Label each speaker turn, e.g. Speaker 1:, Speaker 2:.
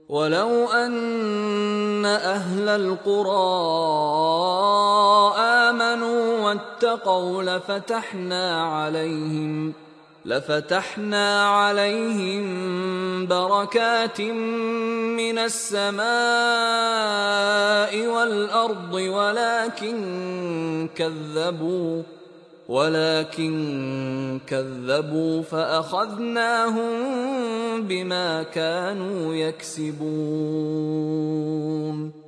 Speaker 1: ولو أن أهل القرى آمنوا واتقوا لفتحنا عليهم بركات من السماء والأرض ولكن كذبوا فأخذناهم بما كانوا يكسبون.